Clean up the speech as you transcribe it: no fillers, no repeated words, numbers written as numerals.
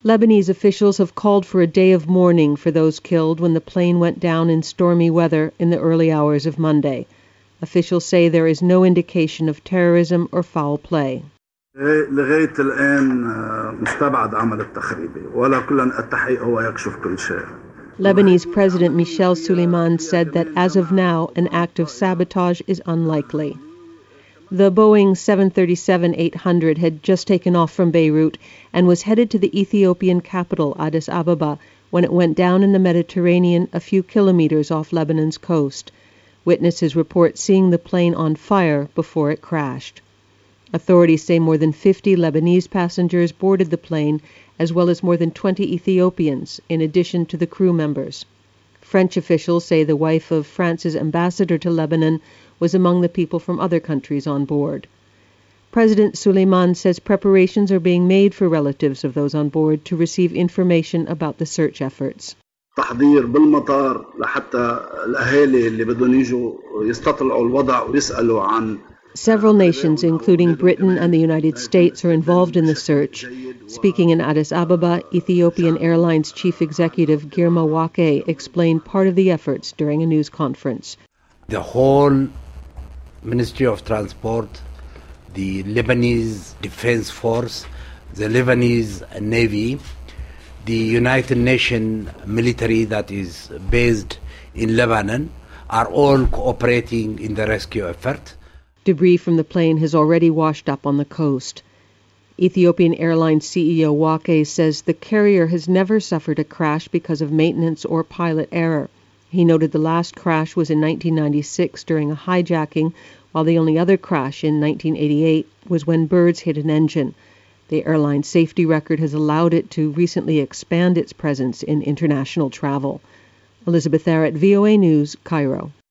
Lebanese officials have called for a day of mourning for those killed when the plane went down in stormy weather in the early hours of Monday. Officials say there is no indication of terrorism or foul play. لغاية الآن مستبعد عمل التخريبي ولكن التحقيق هو يكشف كل شيء. Lebanese President Michel Suleiman said that as of now, an act of sabotage is unlikely. The Boeing 737-800 had just taken off from Beirut and was headed to the Ethiopian capital, Addis Ababa, when it went down in the Mediterranean a few kilometers off Lebanon's coast. Witnesses report seeing the plane on fire before it crashed. Authorities say more than 50 Lebanese passengers boarded the plane, as well as more than 20 Ethiopians, in addition to the crew members. French officials say the wife of France's ambassador to Lebanon was among the people from other countries on board. President Suleiman says preparations are being made for relatives of those on board to receive information about the search efforts. تحضير بالمطار لحتى الأهالي اللي بدهم يجوا يستطلعوا الوضع ويسألوا عن. Several nations, including Britain and the United States, are involved in the search. Speaking in Addis Ababa, Ethiopian Airlines Chief Executive Girma Wake explained part of the efforts during a news conference. The whole Ministry of Transport, the Lebanese Defense Force, the Lebanese Navy, the United Nations military that is based in Lebanon are all cooperating in the rescue effort. Debris from the plane has already washed up on the coast. Ethiopian Airlines CEO Wake says the carrier has never suffered a crash because of maintenance or pilot error. He noted the last crash was in 1996 during a hijacking, while the only other crash in 1988 was when birds hit an engine. The airline's safety record has allowed it to recently expand its presence in international travel. Elizabeth Arrett, VOA News, Cairo.